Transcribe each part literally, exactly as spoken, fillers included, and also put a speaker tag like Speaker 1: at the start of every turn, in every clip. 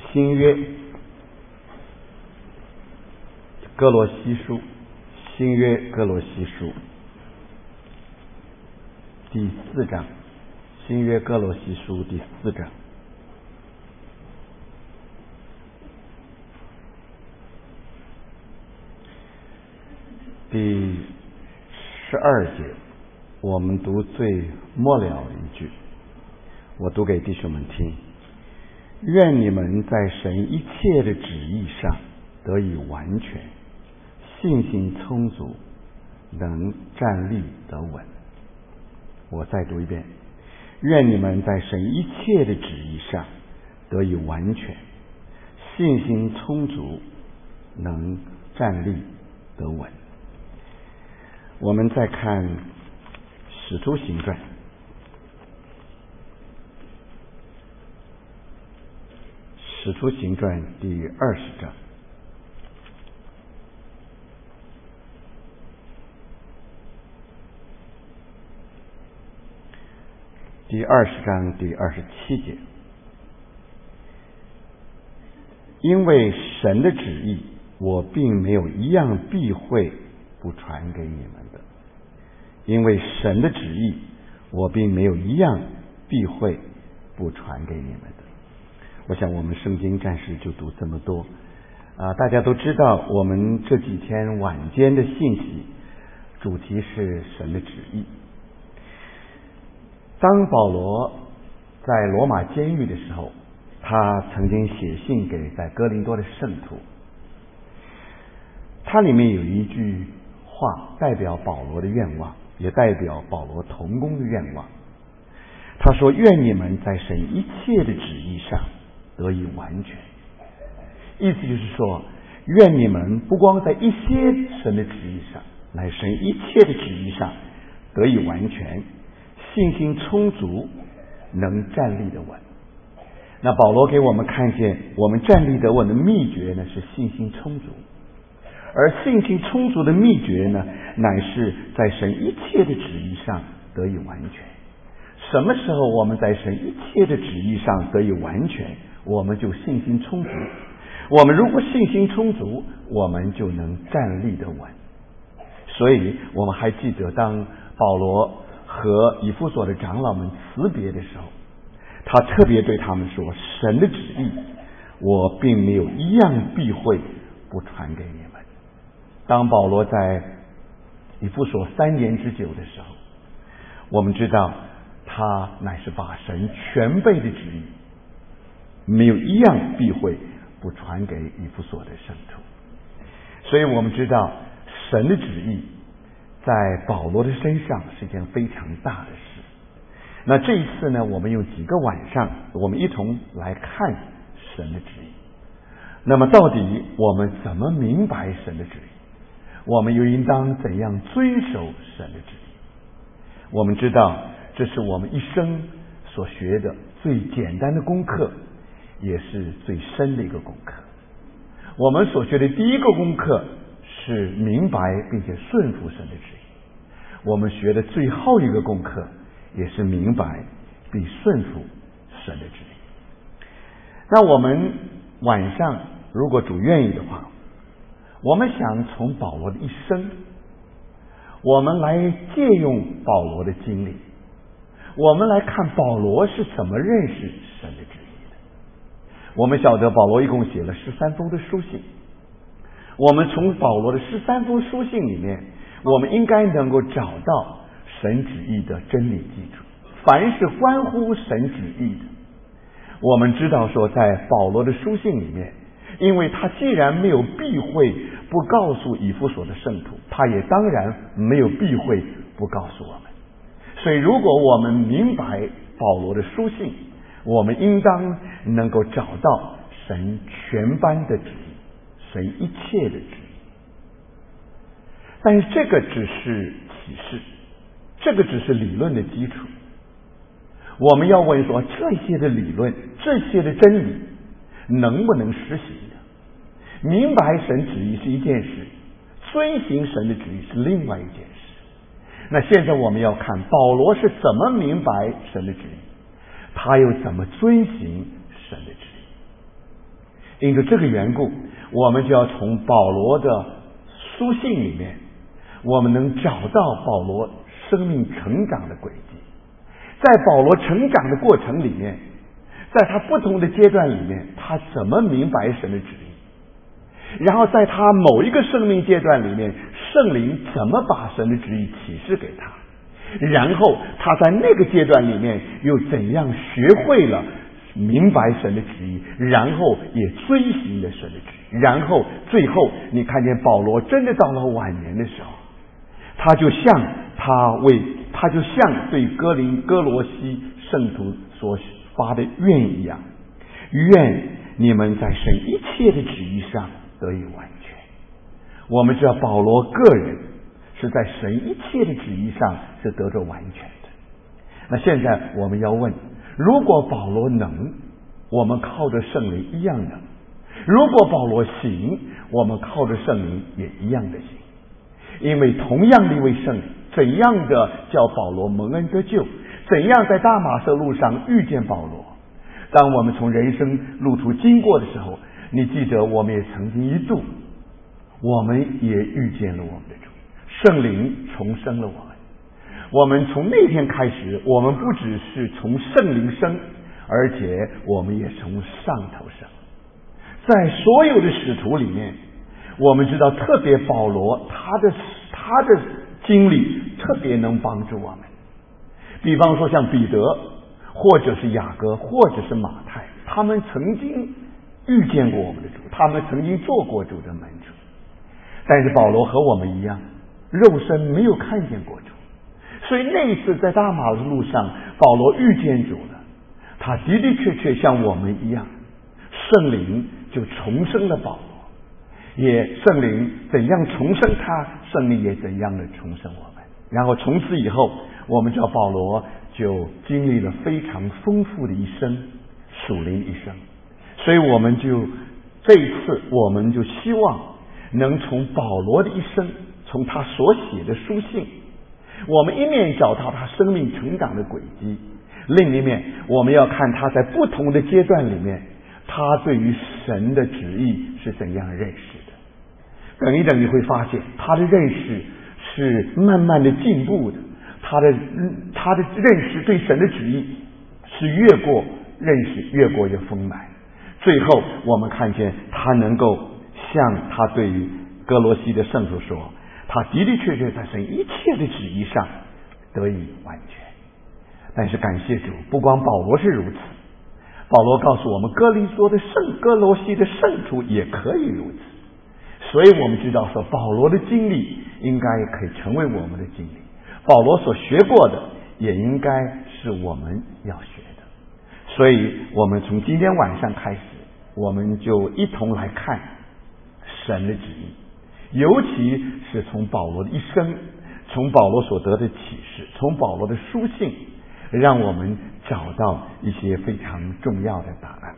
Speaker 1: 新约哥罗西书，新约哥罗西书第四章，新约哥罗西书第四章第十二节，我们读最末了一句，我读给弟兄们听。愿你们在神一切的旨意上得以完全，信心充足，能站立得稳。我再读一遍，愿你们在神一切的旨意上得以完全，信心充足，能站立得稳。我们再看使徒行传使徒行传第二十章，第二十章第二十七节，因为神的旨意，我并没有一样避讳不传给你们的。因为神的旨意，我并没有一样避讳不传给你们的。我想我们圣经暂时就读这么多啊！大家都知道，我们这几天晚间的信息主题是神的旨意。当保罗在罗马监狱的时候，他曾经写信给在哥林多的圣徒，它里面有一句话代表保罗的愿望，也代表保罗同工的愿望。他说：愿你们在神一切的旨意上得以完全。意思就是说，愿你们不光在一些神的旨意上，乃神一切的旨意上得以完全，信心充足，能站立得稳。那保罗给我们看见，我们站立得稳的秘诀呢，是信心充足。而信心充足的秘诀呢，乃是在神一切的旨意上得以完全。什么时候我们在神一切的旨意上得以完全，我们就信心充足。我们如果信心充足，我们就能站立得稳。所以我们还记得，当保罗和以弗所的长老们辞别的时候，他特别对他们说：神的旨意，我并没有一样避讳不传给你们。当保罗在以弗所三年之久的时候，我们知道他乃是把神全备的旨意没有一样避讳不传给以弗所的圣徒。所以我们知道神的旨意在保罗的身上是一件非常大的事。那这一次呢，我们用几个晚上，我们一同来看神的旨意。那么到底我们怎么明白神的旨意？我们又应当怎样遵守神的旨意？我们知道这是我们一生所学的最简单的功课，也是最深的一个功课。我们所学的第一个功课是明白并且顺服神的旨意。我们学的最后一个功课也是明白并顺服神的旨意。那我们晚上如果主愿意的话，我们想从保罗的一生，我们来借用保罗的经历，我们来看保罗是怎么认识神的旨意的。我们晓得保罗一共写了十三封的书信，我们从保罗的十三封书信里面，我们应该能够找到神旨意的真理基础。凡是关乎神旨意的，我们知道说，在保罗的书信里面，因为他既然没有避讳不告诉以弗所的圣徒，他也当然没有避讳不告诉我们。所以如果我们明白保罗的书信，我们应当能够找到神全般的旨意，神一切的旨意。但是这个只是启示，这个只是理论的基础。我们要问说，这些的理论，这些的真理能不能实行的？明白神旨意是一件事，遵行神的旨意是另外一件事。那现在我们要看保罗是怎么明白神的旨意，他又怎么遵行神的旨意。 因着这个缘故，我们就要从保罗的书信里面，我们能找到保罗生命成长的轨迹。在保罗成长的过程里面，在他不同的阶段里面，他怎么明白神的旨意，然后在他某一个生命阶段里面，圣灵怎么把神的旨意启示给他，然后他在那个阶段里面又怎样学会了明白神的旨意，然后也遵行了神的旨意，然后最后你看见保罗真的到了晚年的时候，他就像他为他就像对哥林哥罗西圣徒所发的愿一样，愿你们在神一切的旨意上得以完全。我们知道保罗个人是在神一切的旨意上是得着完全的。那现在我们要问，如果保罗能，我们靠着圣灵一样能；如果保罗行，我们靠着圣灵也一样的行。因为同样的一位圣灵，怎样的叫保罗蒙恩得救，怎样在大马色路上遇见保罗。当我们从人生路途经过的时候，你记得我们也曾经一度，我们也遇见了我们的主，圣灵重生了我们。我们从那天开始，我们不只是从圣灵生，而且我们也从上头生。在所有的使徒里面，我们知道特别保罗他的他的经历特别能帮助我们。比方说像彼得，或者是雅各，或者是马太，他们曾经遇见过我们的主，他们曾经做过主的门徒。但是保罗和我们一样，肉身没有看见过主，所以那一次在大马路上，保罗遇见主了，他的的确确像我们一样，圣灵就重生了保罗。也圣灵怎样重生他，圣灵也怎样的重生我们。然后从此以后，我们知道保罗就经历了非常丰富的一生，属灵一生。所以我们就这一次我们就希望能从保罗的一生，从他所写的书信，我们一面找到他生命成长的轨迹，另一面我们要看他在不同的阶段里面，他对于神的旨意是怎样认识的。等一等你会发现他的认识是慢慢的进步的，他的他的认识对神的旨意是越过认识越过越丰满。最后我们看见他能够像他对于哥罗西的圣徒说，他的的确确在神一切的旨意上得以完全。但是感谢主，不光保罗是如此，保罗告诉我们哥林多的圣哥罗西的圣徒也可以如此。所以我们知道说保罗的经历应该可以成为我们的经历，保罗所学过的也应该是我们要学的。所以我们从今天晚上开始，我们就一同来看神的旨意，尤其是从保罗的一生，从保罗所得的启示，从保罗的书信，让我们找到一些非常重要的答案。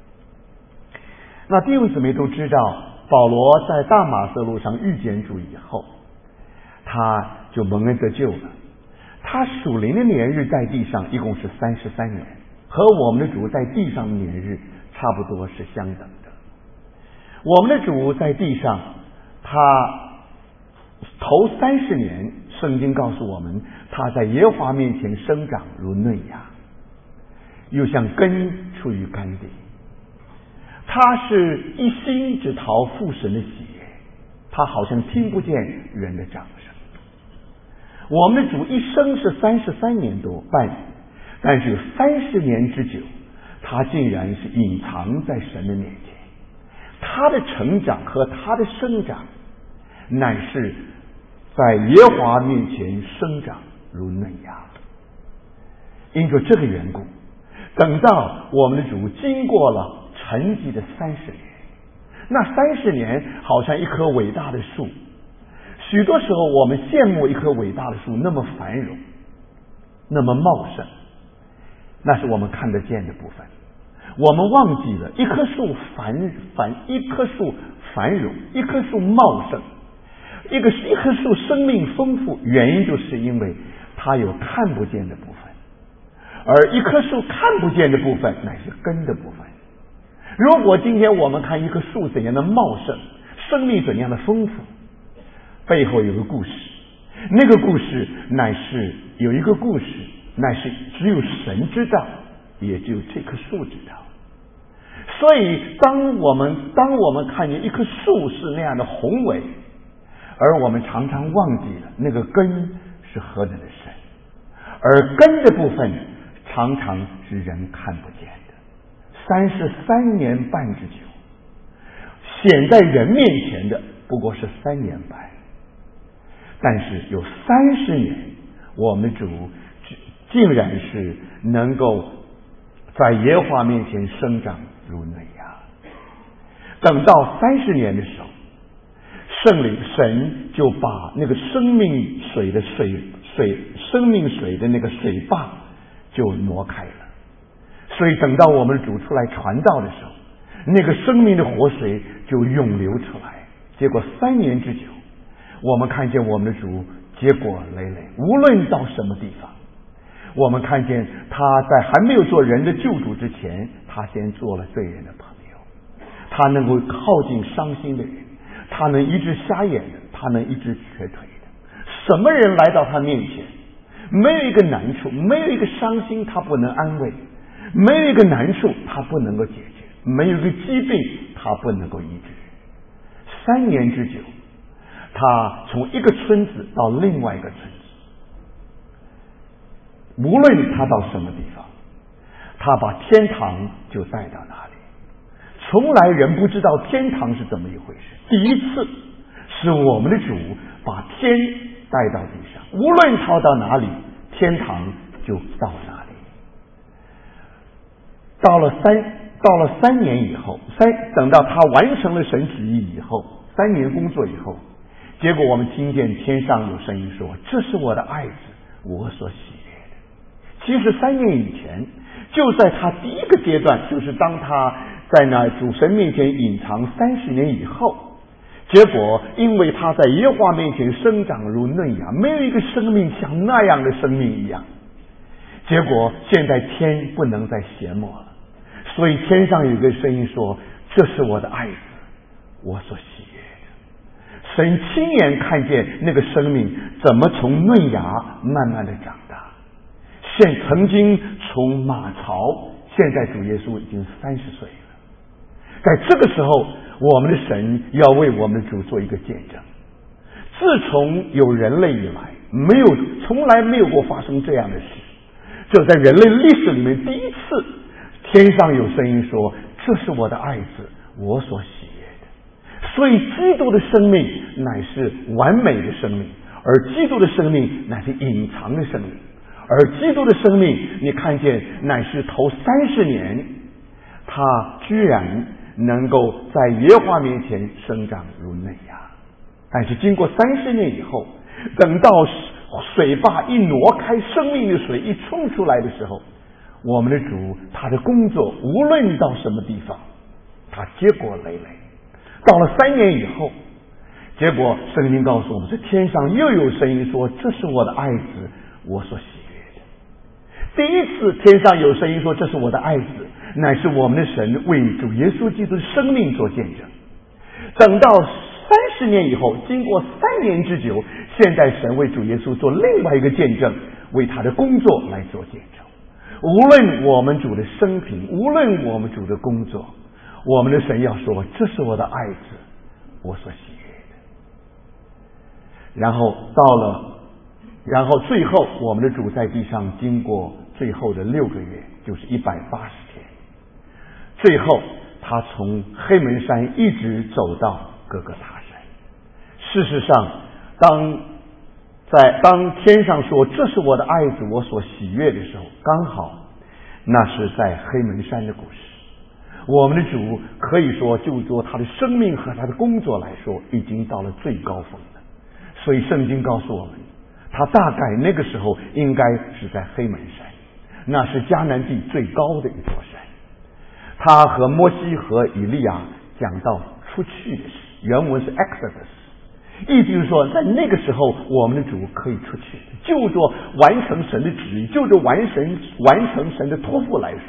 Speaker 1: 那弟兄姊妹都知道，保罗在大马色路上遇见主以后，他就蒙恩得救了。他属灵的年日在地上一共是三十三年，和我们的主在地上的年日差不多是相等的。我们的主在地上，他头三十年，圣经告诉我们，他在耶和华面前生长如嫩芽，又像根出于干地。他是一心只讨父神的喜悦，他好像听不见人的掌声。我们的主一生是三十三年多半，但是有三十年之久，他竟然是隐藏在神的面前。他的成长和他的生长，乃是在耶和华面前生长如嫩芽。因着这个缘故，等到我们的主经过了沉寂的三十年，那三十年好像一棵伟大的树。许多时候我们羡慕一棵伟大的树那么繁荣，那么茂盛，那是我们看得见的部分。我们忘记了一棵树繁繁一棵树繁荣，一棵树茂盛，一个一棵树生命丰富，原因就是因为它有看不见的部分，而一棵树看不见的部分乃是根的部分。 如果今天我们看一棵树怎样的茂盛，生命怎样的丰富，背后有个故事，那个故事乃是有一个故事，乃是只有神知道，也只有这棵树知道。所以当我们当我们看见一棵树是那样的宏伟，而我们常常忘记了那个根是何等的深，而根的部分常常是人看不见的。三十三年半之久，显在人面前的不过是三年半，但是有三十年，我们主竟然是能够在耶和华面前生长如嫩芽。等到三十年的时候，圣灵神就把那个生命水的水水生命水的那个水坝就挪开了。所以等到我们主出来传道的时候，那个生命的活水就涌流出来。结果三年之久，我们看见我们的主结果累累，无论到什么地方，我们看见他在还没有做人的救主之前，他先做了罪人的朋友，他能够靠近伤心的人，他能医治瞎眼的，他能医治瘸腿的。什么人来到他面前，没有一个难处，没有一个伤心他不能安慰，没有一个难处他不能够解决，没有一个疾病他不能够医治。三年之久，他从一个村子到另外一个村子，无论他到什么地方，他把天堂就带到哪里。从来人不知道天堂是怎么一回事，第一次是我们的主把天带到地上，无论他到哪里，天堂就到哪里。到了三到了三年以后，三等到他完成了神旨意以后，三年工作以后，结果我们听见天上有声音说：“这是我的爱子，我所喜悦的。”其实三年以前，就在他第一个阶段，就是当他在那主神面前隐藏三十年以后，结果因为他在耶和华面前生长如嫩芽，没有一个生命像那样的生命一样。结果现在天不能再闲默了，所以天上有一个声音说：“这是我的爱子，我所喜悦的。”神亲眼看见那个生命怎么从嫩芽慢慢的长大，现曾经从马槽，现在主耶稣已经三十岁了。在这个时候，我们的神要为我们的主做一个见证。自从有人类以来，没有从来没有过发生这样的事，这在人类历史里面第一次，天上有声音说：“这是我的爱子，我所喜悦的。”所以基督的生命乃是完美的生命，而基督的生命乃是隐藏的生命，而基督的生命你看见乃是头三十年，他居然能够在耶和华面前生长如嫩芽。但是经过三十年以后，等到水坝一挪开，生命的水一冲出来的时候，我们的主他的工作无论到什么地方，他结果累累。到了三年以后，结果圣经告诉我们，这天上又有声音说：“这是我的爱子，我所喜悦的。”第一次天上有声音说：“这是我的爱子”，乃是我们的神为主耶稣基督的生命做见证。等到三十年以后，经过三年之久，现在神为主耶稣做另外一个见证，为他的工作来做见证。无论我们主的生平，无论我们主的工作，我们的神要说：“这是我的爱子，我所喜悦的。”然后到了，然后最后我们的主在地上经过最后的六个月，就是一百八十天，最后他从黑门山一直走到各个他山。事实上，当在当天上说：“这是我的爱子，我所喜悦的”时候，刚好那是在黑门山的故事。我们的主可以说，就做他的生命和他的工作来说，已经到了最高峰了。所以圣经告诉我们，他大概那个时候应该是在黑门山，那是迦南地最高的一座山。他和摩西和以利亚讲到出去的事，原文是 Exodus， 意思就是说，在那个时候我们的主可以出去，就做完成神的旨意，就着完神完成神的托付来说，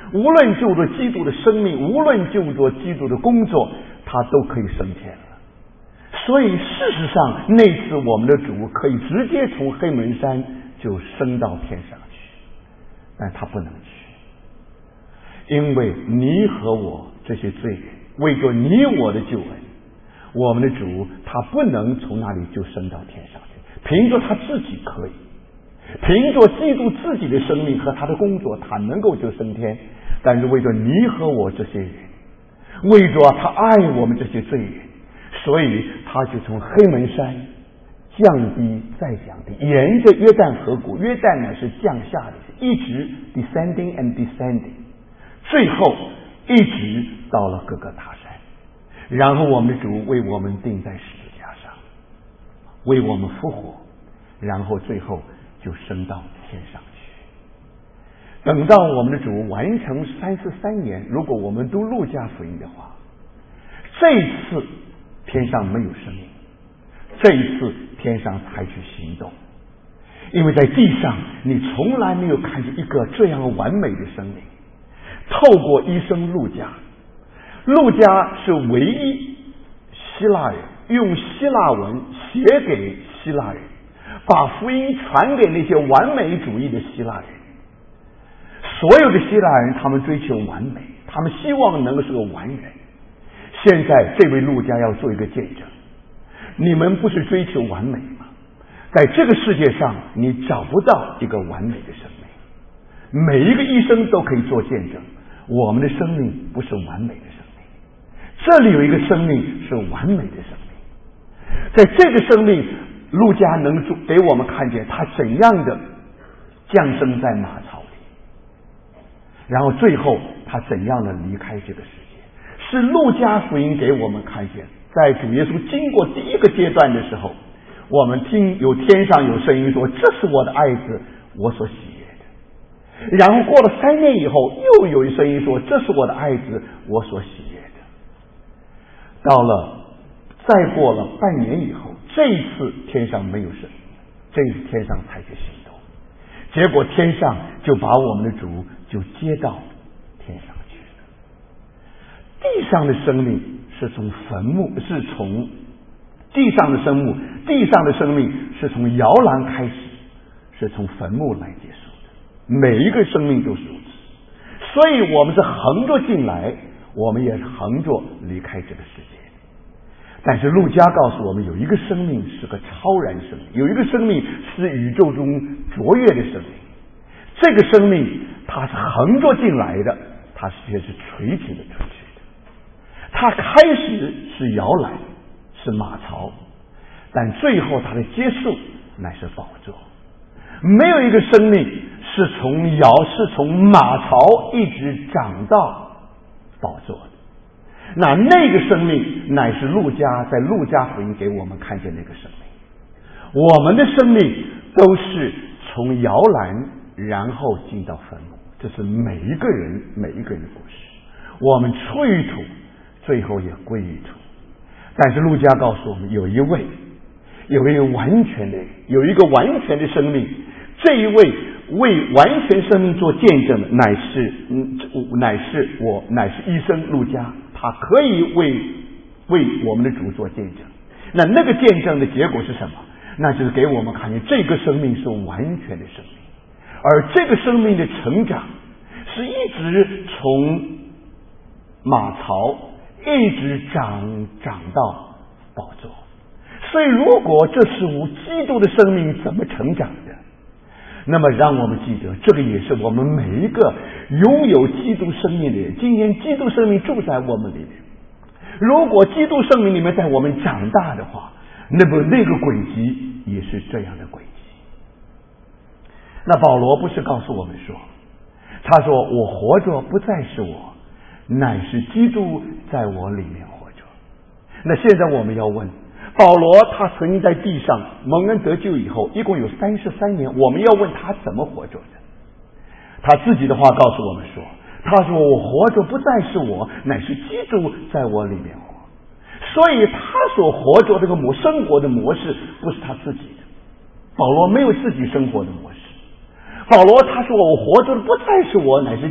Speaker 1: 无论就着基督的生命，无论就着基督的工作，他都可以升天了。所以事实上那次我们的主可以直接从黑门山就升到天上去，但他不能去，因为你和我这些罪人，为着你我的救恩，我们的主他不能从那里就升到天上去，凭着他自己可以，凭着基督自己的生命和他的工作，他能够就升天。但是为着你和我这些人，为着他爱我们这些罪人，所以他就从黑门山降低再降低，沿着约旦河谷，约旦呢是降下的，一直 descending and descending， 最后一直到了各个大山，然后我们的主为我们钉在十字架上，为我们复活，然后最后就升到天上去。等到我们的主完成三十三年，如果我们读路加福音的话，这一次天上没有生命，这一次天上采取行动，因为在地上你从来没有看见一个这样完美的生命。透过医生路加，路加是唯一希腊人用希腊文写给希腊人，把福音传给那些完美主义的希腊人。所有的希腊人他们追求完美，他们希望能够是个完人。现在这位路加要做一个见证，你们不是追求完美吗？在这个世界上你找不到一个完美的生命，每一个医生都可以做见证，我们的生命不是完美的生命，这里有一个生命是完美的生命。在这个生命，路加能给我们看见他怎样的降生在马槽里，然后最后他怎样的离开这个世界，是路加福音给我们看见，在主耶稣经过第一个阶段的时候，我们听有天上有声音说，这是我的爱子，我所喜悦的。然后过了三年以后，又有一声音说，这是我的爱子，我所喜悦的。到了再过了半年以后，这一次天上没有声音，这一次天上采取行动，结果天上就把我们的主就接到天上去了。地上的生命是从坟墓，是从地上的生命，地上的生命是从摇篮开始，是从坟墓来结束的。每一个生命都是如此，所以我们是横着进来，我们也是横着离开这个世界。但是路加告诉我们，有一个生命是个超然生命，有一个生命是宇宙中卓越的生命。这个生命它是横着进来的，它也是垂直的出去的。它开始是摇篮，是马槽，但最后它的结束乃是宝座。没有一个生命是从摇是从马槽一直长到宝座的。那那个生命乃是路加在路加福音给我们看见那个生命。我们的生命都是从摇篮然后进到坟墓，这是每一个人每一个人的故事。我们出于土，最后也归于土。但是路加告诉我们，有一位有一个完全的人，有一个完全的生命，这一位为完全生命做见证的乃是嗯乃是我乃是医生路加，他可以为为我们的主做见证。那那个见证的结果是什么？那就是给我们看见这个生命是完全的生命，而这个生命的成长是一直从马槽一直长长到宝座。所以如果这是无基督的生命怎么成长的，那么让我们记得，这个也是我们每一个拥有基督生命的人，今天基督生命住在我们里面，如果基督生命里面在我们长大的话，那么那个轨迹也是这样的轨迹。那保罗不是告诉我们说，他说我活着不再是我，乃是基督在我里面活着。那现在我们要问，保罗他曾经在地上蒙恩得救以后，一共有三十三年，我们要问他怎么活着的。他自己的话告诉我们说，他说我活着不再是我，乃是基督在我里面活。所以他所活着这个模生活的模式不是他自己的，保罗没有自己生活的模式。保罗他说我活着的不再是我，乃是基督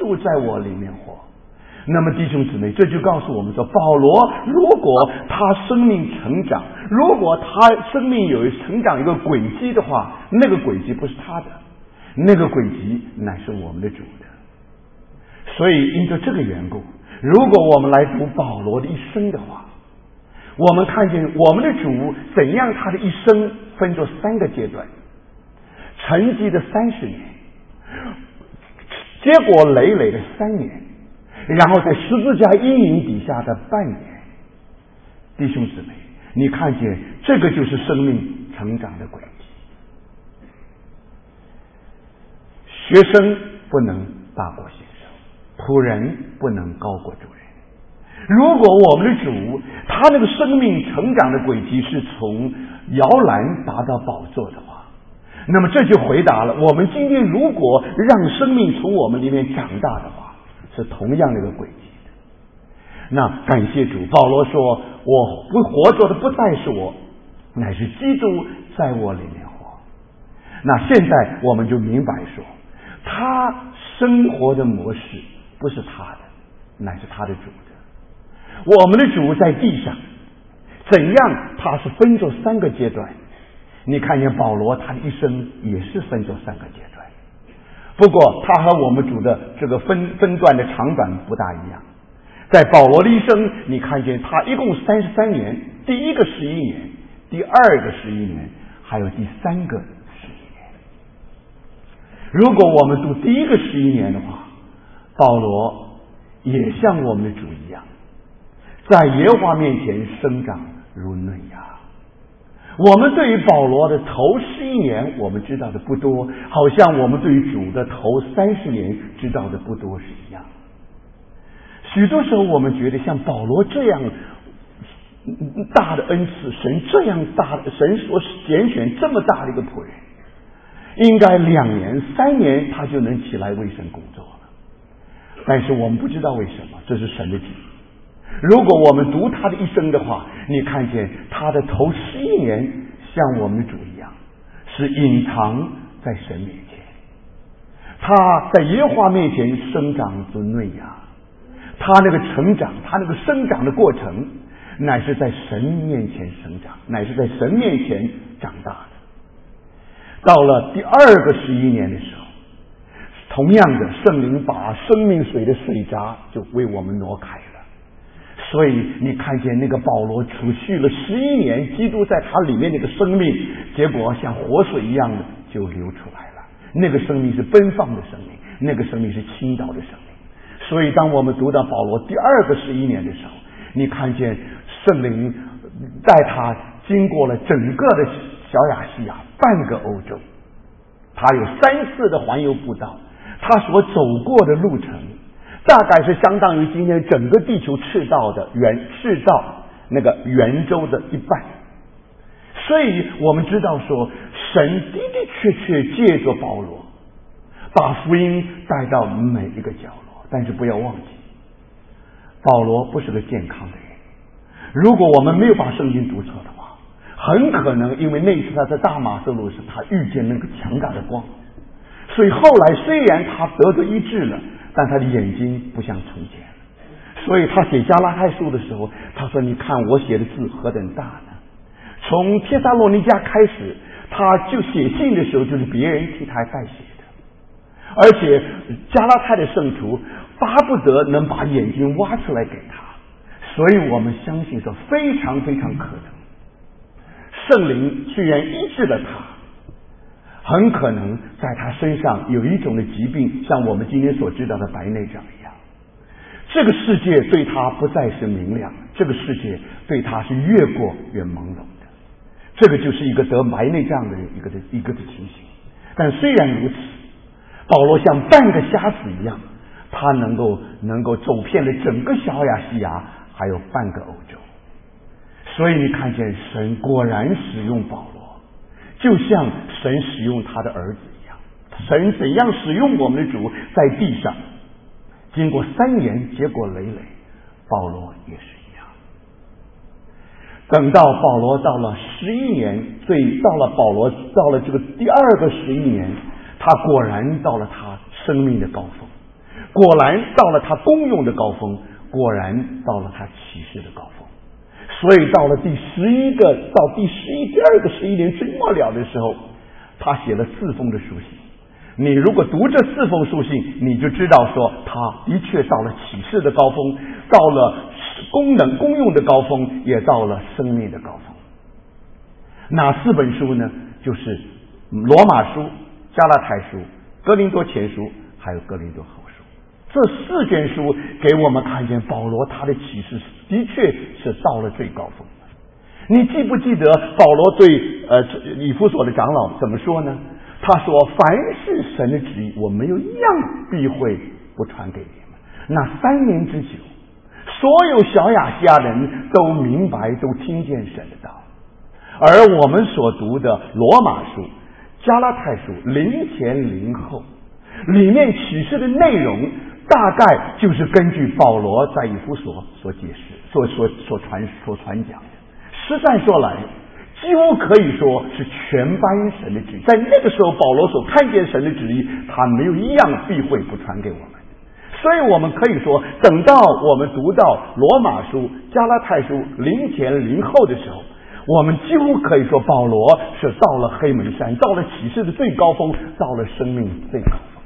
Speaker 1: 主在我里面活。那么弟兄姊妹，这就告诉我们说，保罗如果他生命成长，如果他生命有成长一个轨迹的话，那个轨迹不是他的，那个轨迹乃是我们的主的。所以因着这个缘故，如果我们来读保罗的一生的话，我们看见我们的主怎样他的一生分作三个阶段，沉寂的三十年，结果累累的三年，然后在十字架阴影底下的半年。弟兄姊妹，你看见这个就是生命成长的轨迹。学生不能大过先生，仆人不能高过主人。如果我们的主他那个生命成长的轨迹是从摇篮达到宝座的话，那么这就回答了我们今天如果让生命从我们里面长大的话，是同样的一个轨迹的。那感谢主，保罗说，我不活着的不再是我，乃是基督在我里面活。那现在我们就明白说，他生活的模式不是他的，乃是他的主的。我们的主在地上怎样，他是分作三个阶段。你看见保罗他的一生也是分作三个阶段，不过他和我们主的这个分分段的长短不大一样。在保罗的一生，你看见他一共三十三年，第一个十一年，第二个十一年，还有第三个十一年。如果我们读第一个十一年的话，保罗也像我们的主一样，在耶和华面前生长如嫩芽。我们对于保罗的头十一年我们知道的不多，好像我们对于主的头三十年知道的不多是一样。许多时候我们觉得像保罗这样大的恩赐，神这样大的，神所拣选这么大的一个仆人，应该两年三年他就能起来为神工作了。但是我们不知道为什么，这是神的旨意。如果我们读他的一生的话，你看见他的头十一年像我们的主一样，是隐藏在神面前，他在耶和华面前生长如嫩芽，他那个成长，他那个生长的过程乃是在神面前生长，乃是在神面前长大的。到了第二个十一年的时候，同样的圣灵把生命水的水闸就为我们挪开了。所以你看见那个保罗储蓄了十一年，基督在他里面那个生命，结果像活水一样的就流出来了。那个生命是奔放的生命，那个生命是倾倒的生命。所以当我们读到保罗第二个十一年的时候，你看见圣灵带他经过了整个的小亚细亚，半个欧洲，他有三次的环游布道，他所走过的路程大概是相当于今天整个地球赤道的圆赤道那个圆周的一半。所以我们知道说，神的的确确借着保罗把福音带到每一个角落。但是不要忘记，保罗不是个健康的人。如果我们没有把圣经读错的话，很可能因为那次他在大马色路时他遇见那个强大的光，所以后来虽然他得着医治了，但他的眼睛不像从前了。所以他写加拉太书的时候，他说，你看我写的字何等大呢。从帖撒罗尼迦开始，他就写信的时候就是别人替他代写的，而且加拉太的圣徒巴不得能把眼睛挖出来给他。所以我们相信说，非常非常可能圣灵虽然医治了他，很可能在他身上有一种的疾病，像我们今天所知道的白内障一样。这个世界对他不再是明亮，这个世界对他是越过越朦胧的。这个就是一个得白内障的人一个的一个的情形。但虽然如此，保罗像半个瞎子一样，他能够能够走遍了整个小亚细亚，还有半个欧洲。所以你看见神果然使用保罗，就像神使用他的儿子一样。神怎样使用我们的主在地上，经过三年结果累累，保罗也是一样。等到保罗到了十一年，最到了保罗到了这个第二个十一年，他果然到了他生命的高峰。 果然到了他功用的高峰，果然到了他启示的高峰。所以到了第十一个到第十一第二个十一年最末了的时候，他写了四封的书信。你如果读这四封书信，你就知道说他的确到了启示的高峰，到了功能功用的高峰，也到了生命的高峰。哪四本书呢？就是罗马书、加拉太书、哥林多前书还有哥林多后书。这四卷书给我们看见保罗他的启示的确是到了最高峰。你记不记得保罗对呃以弗所的长老怎么说呢？他说：凡是神的旨意，我没有一样避讳不传给你们。那三年之久，所有小亚细亚人都明白都听见神的道。而我们所读的罗马书、加拉太书零前零后，里面启示的内容大概就是根据保罗在以弗所所解释、所所所传所传讲的。实在说来，几乎可以说是全班神的旨意。在那个时候，保罗所看见神的旨意，他没有一样避讳不传给我们。所以我们可以说，等到我们读到罗马书、加拉太书零前零后的时候，我们几乎可以说保罗是到了黑门山，到了启示的最高峰，到了生命最高峰。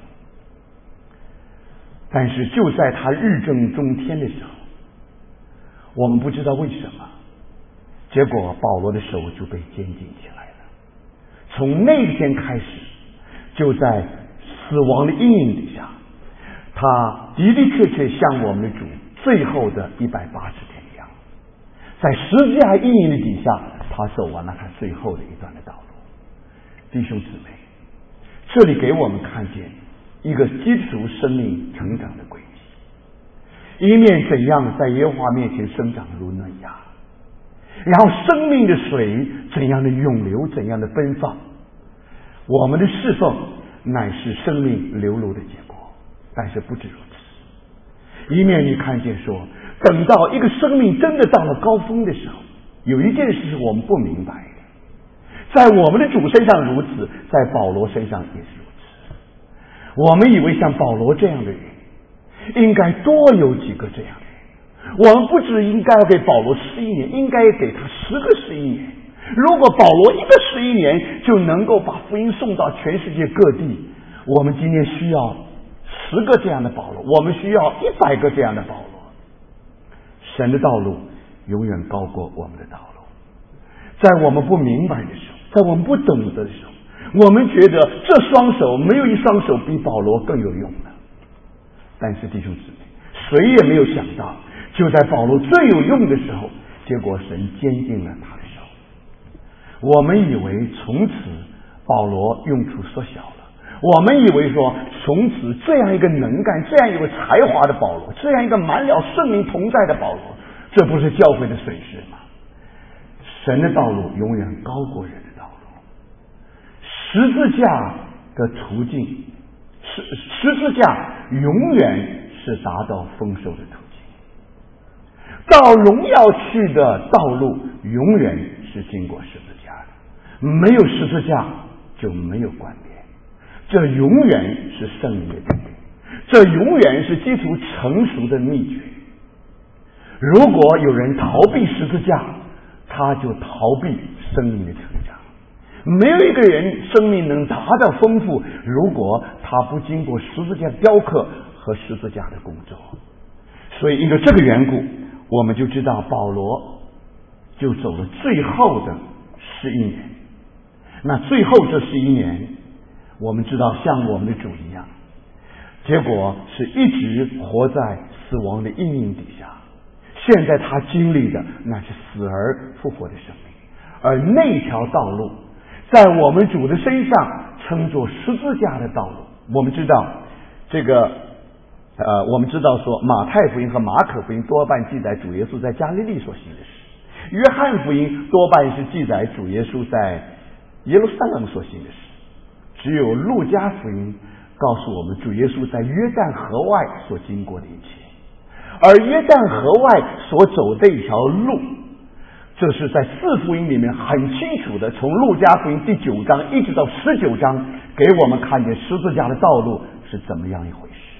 Speaker 1: 但是就在他日正中天的时候，我们不知道为什么，结果保罗的手就被监禁起来了。从那一天开始，就在死亡的阴影底下，他的的确确像我们的主最后的一百八十天一样，在十字架阴影的底下，他走完了他最后的一段的道路。弟兄姊妹，这里给我们看见一个基督徒生命成长的轨迹，一面怎样在耶和华面前生长如嫩芽，然后生命的水怎样的涌流，怎样的奔放。我们的侍奉乃是生命流露的结果。但是不止如此，一面你看见说，等到一个生命真的到了高峰的时候，有一件事是我们不明白的，在我们的主身上如此，在保罗身上也是如此。我们以为像保罗这样的人应该多有几个这样的人，我们不只应该要给保罗十一年，应该给他十个十一年。如果保罗一个十一年就能够把福音送到全世界各地，我们今天需要十个这样的保罗，我们需要一百个这样的保罗。神的道路永远高过我们的道路。在我们不明白的时候，在我们不懂得的时候，我们觉得这双手没有一双手比保罗更有用的。但是弟兄姊妹，谁也没有想到，就在保罗最有用的时候，结果神监禁了他的手。我们以为从此保罗用处缩小了，我们以为说从此这样一个能干、这样一个才华的保罗，这样一个满了圣灵同在的保罗，这不是教会的损失吗？神的道路永远高过人的道路。十字架的途径，十十字架永远是达到丰收的途径，到荣耀去的道路永远是经过十字架的。没有十字架就没有冠冕，这永远是圣灵的定律，这永远是基督成熟的秘诀。如果有人逃避十字架，他就逃避生命的成长。没有一个人生命能达到丰富，如果他不经过十字架雕刻和十字架的工作。所以因为这个缘故，我们就知道保罗就走了最后的十一年。那最后这十一年，我们知道像我们的主一样，结果是一直活在死亡的阴影底下。现在他经历的那是死而复活的生命，而那条道路在我们主的身上称作十字架的道路。我们知道这个呃，我们知道说马太福音和马可福音多半记载主耶稣在加利利所行的事，约翰福音多半是记载主耶稣在耶路撒冷所行的事，只有路加福音告诉我们主耶稣在约旦河外所经过的一切。而约旦河外所走的一条路，这是在四福音里面很清楚的，从路加福音第九章一直到十九章，给我们看见十字架的道路是怎么样一回事。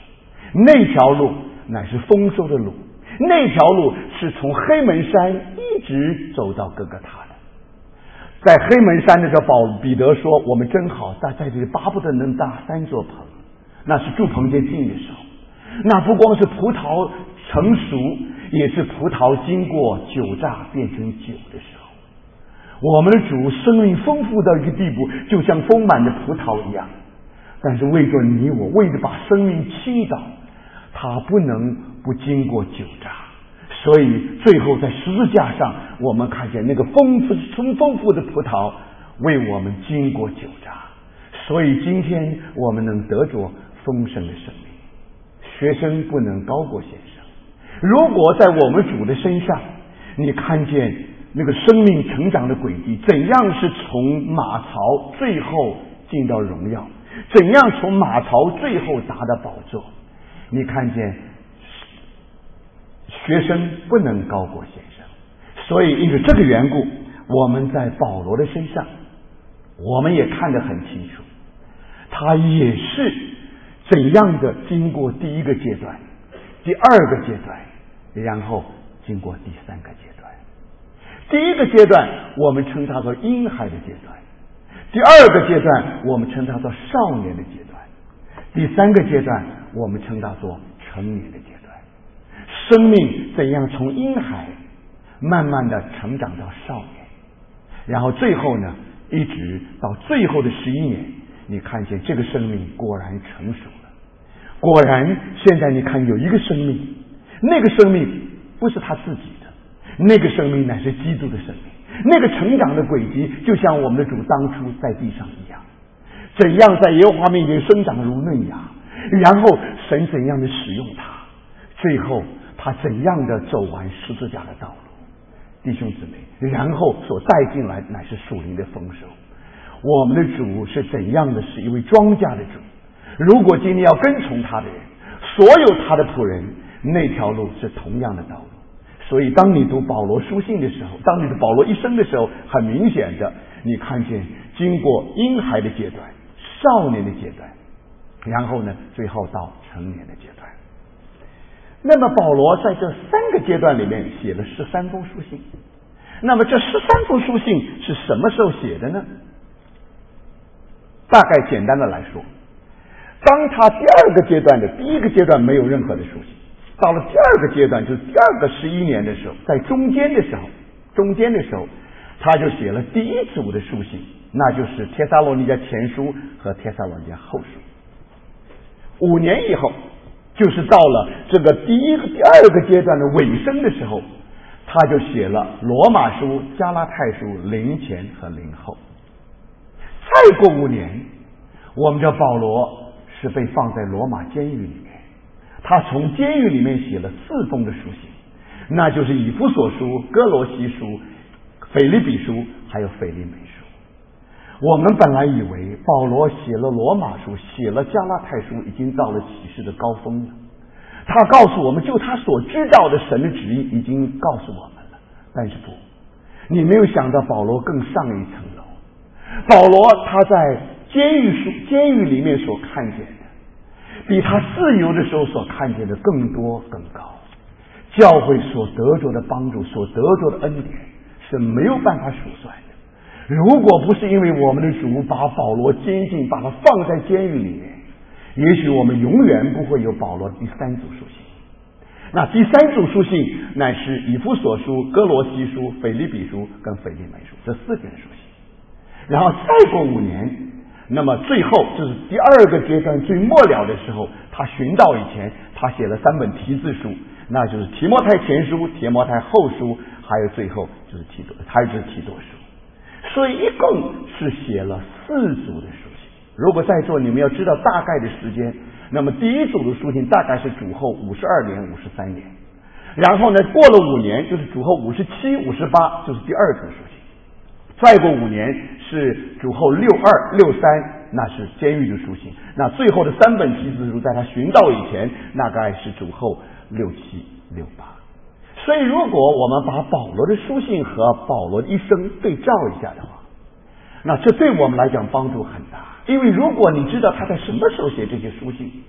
Speaker 1: 那条路乃是丰收的路，那条路是从黑门山一直走到哥哥他的。在黑门山的时候，保彼得说：“我们真好，在在这里巴不得能搭三座棚。”那是住棚节近的时候，那不光是葡萄成熟，也是葡萄经过酒榨变成酒的时候。我们的主生命丰富到一个地步，就像丰满的葡萄一样。但是为着你我，为着把生命倾倒，它不能不经过酒榨。所以最后在十字架上，我们看见那个丰富丰丰富的葡萄为我们经过酒榨。所以今天我们能得着丰盛的生命。学生不能高过先生。如果在我们主的身上，你看见那个生命成长的轨迹，怎样是从马槽最后进到荣耀，怎样从马槽最后达到宝座，你看见学生不能高过先生。所以因为这个缘故，我们在保罗的身上，我们也看得很清楚，他也是怎样的经过第一个阶段，第二个阶段，然后经过第三个阶段。第一个阶段我们称它做婴孩的阶段，第二个阶段我们称它做少年的阶段，第三个阶段我们称它做成年的阶段。生命怎样从婴孩慢慢的成长到少年，然后最后呢，一直到最后的十一年，你看见这个生命果然成熟了。果然现在你看有一个生命，那个生命不是他自己的，那个生命乃是基督的生命。那个成长的轨迹就像我们的主当初在地上一样，怎样在耶和华面前生长如嫩芽，然后神怎样的使用他，最后他怎样的走完十字架的道路，弟兄姊妹，然后所带进来乃是属灵的丰收。我们的主是怎样的是一位庄稼的主，如果今天要跟从他的人，所有他的仆人，那条路是同样的道路。所以当你读保罗书信的时候，当你读保罗一生的时候，很明显的你看见经过婴孩的阶段，少年的阶段，然后呢最后到成年的阶段。那么保罗在这三个阶段里面写了十三封书信。那么这十三封书信是什么时候写的呢？大概简单的来说，当他第二个阶段的第一个阶段没有任何的书信，到了第二个阶段，就是第二个十一年的时候，在中间的时候中间的时候他就写了第一组的书信，那就是帖撒罗尼迦前书和帖撒罗尼迦后书。五年以后，就是到了这个第一个第二个阶段的尾声的时候，他就写了罗马书、加拉太书、灵前和灵后。再过五年，我们的保罗是被放在罗马监狱里面，他从监狱里面写了四封的书信，那就是以弗所书、哥罗西书、腓立比书还有腓利门书。我们本来以为保罗写了罗马书，写了加拉太书，已经到了启示的高峰了，他告诉我们就他所知道的神的旨意已经告诉我们了。但是不，你没有想到保罗更上一层楼。保罗他在监狱书监狱里面所看见的，比他自由的时候所看见的更多更高。教会所得着的帮助，所得着的恩典是没有办法数算的。如果不是因为我们的主把保罗监禁，把他放在监狱里面，也许我们永远不会有保罗第三组书信。那第三组书信乃是以弗所书、哥罗西书、腓立比书跟腓利门书这四卷书信。然后再过五年，那么最后就是第二个阶段最末了的时候，他寻道以前，他写了三本题字书，那就是提摩太前书、提摩太后书，还有最后就是提多，还有就是提多书。所以一共是写了四组的书信。如果在座你们要知道大概的时间，那么第一组的书信大概是主后五十二年、五十三年，然后呢过了五年就是主后五十七、五十八，就是第二组书信。再过五年是主后六二、六三，那是监狱的书信。那最后的三本题字书在他寻道以前，大概是主后六七、六八。所以如果我们把保罗的书信和保罗的一生对照一下的话，那这对我们来讲帮助很大。因为如果你知道他在什么时候写这些书信，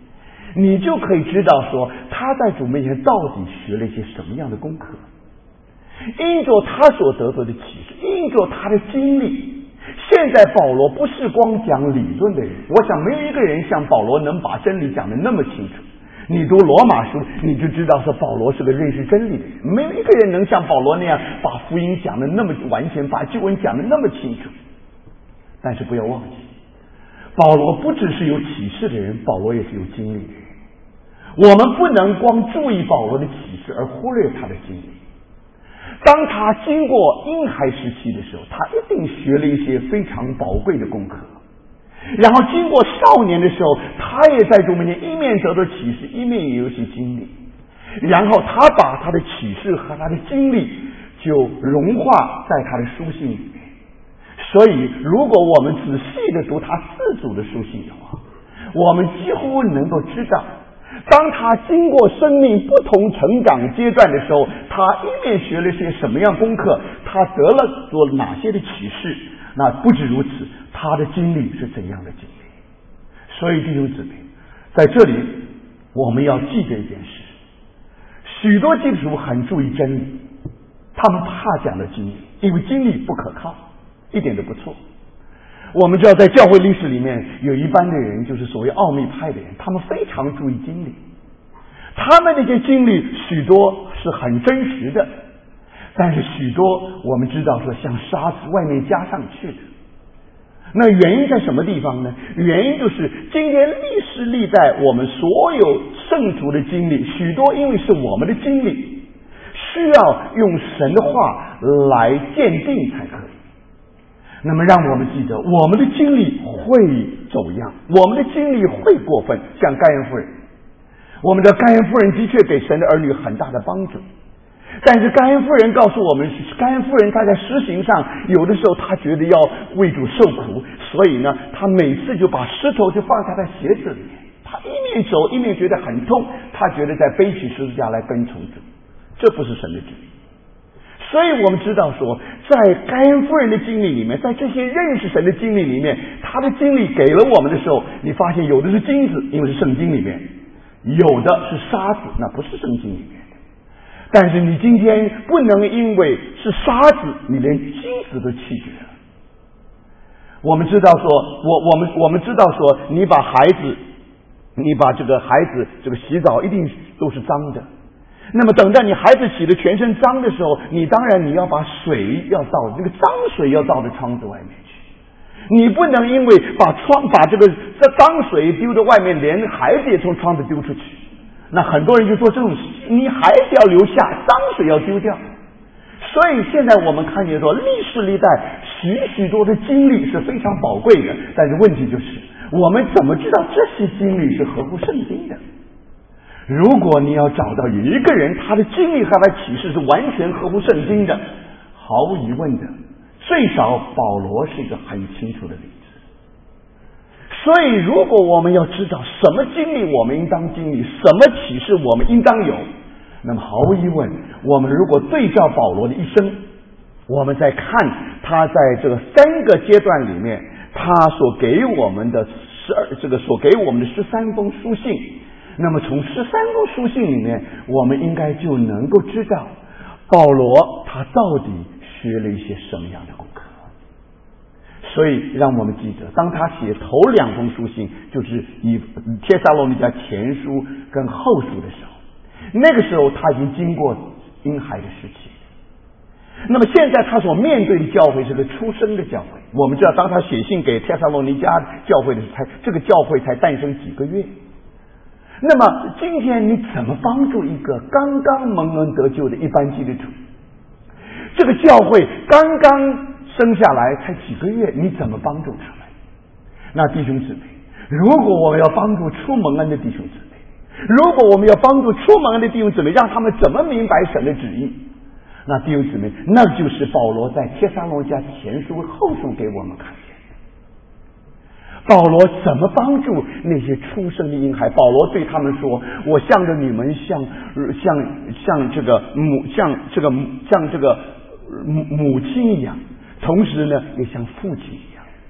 Speaker 1: 你就可以知道说他在主面前到底学了一些什么样的功课。因着他所得到的启示，因着他的经历，现在保罗不是光讲理论的人，我想没有一个人像保罗能把真理讲得那么清楚。你读罗马书你就知道说保罗是个认识真理的人，没有一个人能像保罗那样把福音讲得那么完全，把经文讲得那么清楚。但是不要忘记，保罗不只是有启示的人，保罗也是有经历的人。我们不能光注意保罗的启示而忽略他的经历。当他经过婴孩时期的时候，他一定学了一些非常宝贵的功课。然后经过少年的时候，他也在主面前一面得到启示，一面也有些经历。然后他把他的启示和他的经历就融化在他的书信里面。所以如果我们仔细的读他自主的书信的话，我们几乎能够知道，当他经过生命不同成长阶段的时候，他一面学了些什么样功课，他得了做哪些的启示。那不止如此，他的经历是怎样的经历。所以弟兄姊妹，在这里我们要记着一件事，许多基督徒很注意真理，他们怕讲的经历，因为经历不可靠，一点都不错。我们知道在教会历史里面有一般的人，就是所谓奥秘派的人，他们非常注意经历，他们那些经历许多是很真实的，但是许多我们知道说像沙子外面加上去的。那原因在什么地方呢？原因就是今天历史历代我们所有圣徒的经历，许多因为是我们的经历，需要用神的话来鉴定才可以。那么让我们记得，我们的经历会走样，我们的经历会过分，像盖恩夫人。我们的盖恩夫人的确给神的儿女很大的帮助，但是盖恩夫人告诉我们，盖恩夫人她在实行上有的时候她觉得要为主受苦，所以呢她每次就把石头就放在她的鞋子里面，她一面走一面觉得很痛，她觉得在背起十字架来跟从主，这不是神的旨意。所以我们知道说，在盖恩夫人的经历里面，在这些认识神的经历里面，她的经历给了我们的时候，你发现有的是金子，因为是圣经里面，有的是沙子，那不是圣经里面的。但是你今天不能因为是沙子，你连金子都弃绝了。我们知道说，我我们我们知道说，你把孩子，你把这个孩子这个洗澡一定都是脏的。那么等到你孩子洗的全身脏的时候，你当然你要把水要倒，这个脏水要倒到窗子外面去。你不能因为把窗把这个这脏水丢到外面，连孩子也从窗子丢出去。那很多人就做这种事，你孩子要留下，脏水要丢掉。所以现在我们看见说，历史历代许许多的经历是非常宝贵的，但是问题就是，我们怎么知道这些经历是合乎圣经的？如果你要找到有一个人他的经历和他的启示是完全合乎圣经的，毫无疑问的，最少保罗是一个很清楚的例子。所以如果我们要知道什么经历我们应当经历，什么启示我们应当有，那么毫无疑问，我们如果对照保罗的一生，我们再看他在这个三个阶段里面，他所给我们的十二这个所给我们的十三封书信，那么从十三封书信里面，我们应该就能够知道保罗他到底学了一些什么样的功课。所以让我们记得，当他写头两封书信，就是以帖撒罗尼迦前书跟后书的时候，那个时候他已经经过婴孩的时期。那么现在他所面对的教会是个出生的教会。我们知道，当他写信给帖撒罗尼迦教会的时候，才这个教会才诞生几个月。那么今天你怎么帮助一个刚刚蒙恩得救的一般基督徒？这个教会刚刚生下来才几个月，你怎么帮助他们？那弟兄姊妹，如果我们要帮助初蒙恩的弟兄姊妹，如果我们要帮助初蒙恩的弟兄姊妹，让他们怎么明白神的旨意，那弟兄姊妹，那就是保罗在帖撒罗尼迦前书后书给我们看见的。保罗怎么帮助那些出生的婴孩？保罗对他们说，我向着你们像像像这个母像这个像这个母母亲一样，同时呢也像父亲一样。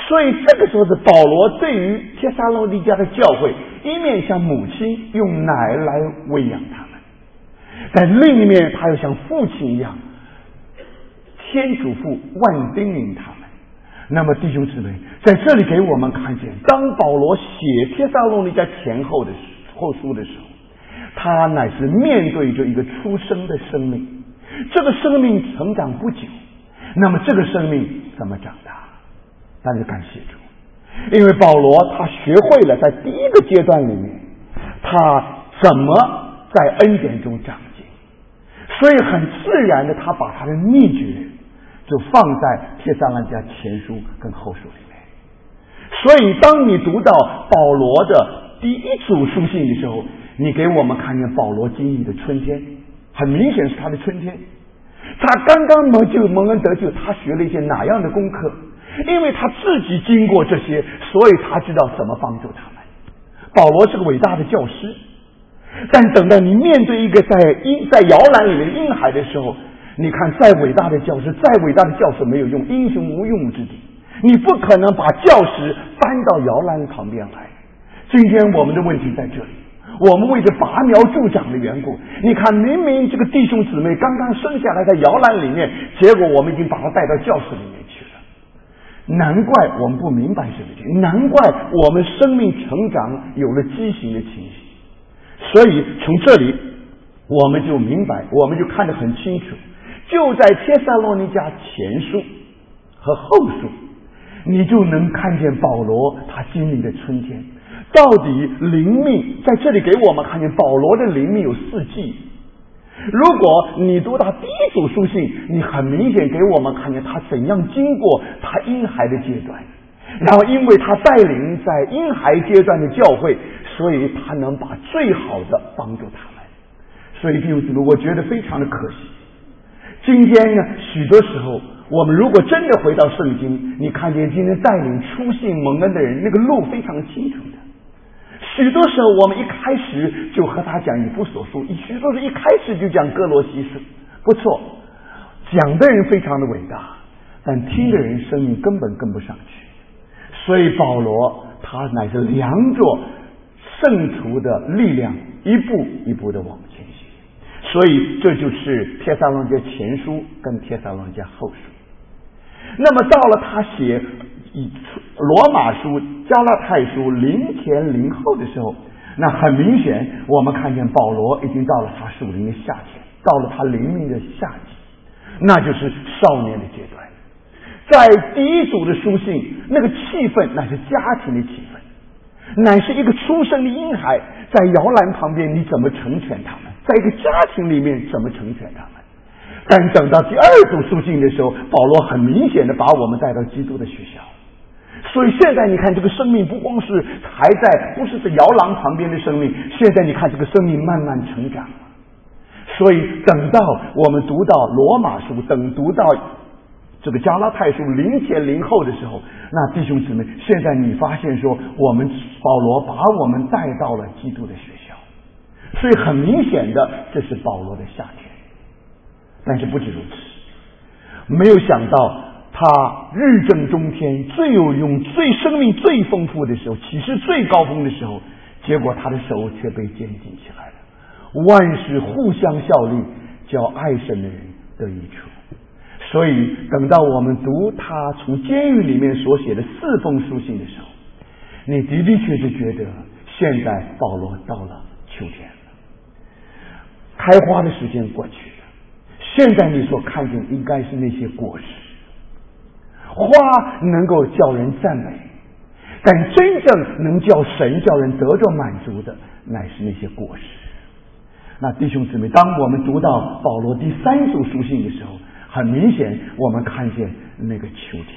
Speaker 1: 所以这个时候的保罗对于帖撒罗尼迦的教会，一面像母亲用奶来喂养他们，但另一面他又像父亲一样天主父万叮咛他们。那么弟兄姊妹，在这里给我们看见，当保罗写帖撒罗尼迦前后的后书的时候，他乃是面对着一个出生的生命，这个生命成长不久，那么这个生命怎么长大？但是感谢主，因为保罗他学会了在第一个阶段里面他怎么在恩典中长进，所以很自然的他把他的秘诀就放在帖撒罗尼迦前书跟后书里面。所以当你读到保罗的第一组书信的时候，你给我们看见保罗经历的春天，很明显是他的春天。他刚刚蒙救蒙恩得救，他学了一些哪样的功课？因为他自己经过这些，所以他知道怎么帮助他们。保罗是个伟大的教师，但等到你面对一个在婴在摇篮里面婴孩的时候，你看再伟大的教师，再伟大的教师没有用，英雄无用武之地。你不可能把教师搬到摇篮旁边来。今天我们的问题在这里，我们为着拔苗助长的缘故，你看明明这个弟兄姊妹刚刚生下来在摇篮里面，结果我们已经把他带到教室里面去了。难怪我们不明白这个情，难怪我们生命成长有了畸形的情形。所以从这里我们就明白，我们就看得很清楚，就在帖撒罗尼迦前书和后书，你就能看见保罗他经历的春天。到底灵命在这里给我们看见保罗的灵命有四季。如果你读到第一组书信，你很明显给我们看见他怎样经过他婴孩的阶段，然后因为他带领在婴孩阶段的教会，所以他能把最好的帮助他们。所以弟兄姊妹，我觉得非常的可惜。今天呢，许多时候我们如果真的回到圣经，你看见今天带领出信蒙恩的人，那个路非常清楚的。许多时候我们一开始就和他讲以弗所书，许多时候一开始就讲哥罗西书，不错，讲的人非常的伟大，但听的人生命根本跟不上去。所以保罗他乃是量着圣徒的力量，一步一步的往前行。所以这就是帖撒罗尼迦前书跟帖撒罗尼迦后书。那么到了他写以罗马书、加拉太书临前临后的时候，那很明显我们看见保罗已经到了他属灵的夏天，到了他灵命的夏季，那就是少年的阶段。在第一组的书信，那个气氛乃是家庭的气氛，乃是一个出生的婴孩在摇篮旁边，你怎么成全他们？在一个家庭里面怎么成全他们？但等到第二组书信的时候，保罗很明显的把我们带到基督的学校。所以现在你看这个生命不光是还在，不是在摇篮旁边的生命，现在你看这个生命慢慢成长了。所以等到我们读到罗马书，等读到这个加拉太书临前临后的时候，那弟兄姊妹，现在你发现说我们保罗把我们带到了基督的学校。所以很明显的，这是保罗的夏天。但是不止如此，没有想到他日正中天，最有用、最生命最丰富的时候，启示最高峰的时候，结果他的手却被监禁起来了。万事互相效力，叫爱神的人得益处。所以等到我们读他从监狱里面所写的四封书信的时候，你的的确确觉得现在保罗到了秋天了，开花的时间过去了。现在你所看见应该是那些果实，花能够叫人赞美，但真正能叫神叫人得着满足的，乃是那些果实。那弟兄姊妹，当我们读到保罗第三组书信的时候，很明显我们看见那个秋天。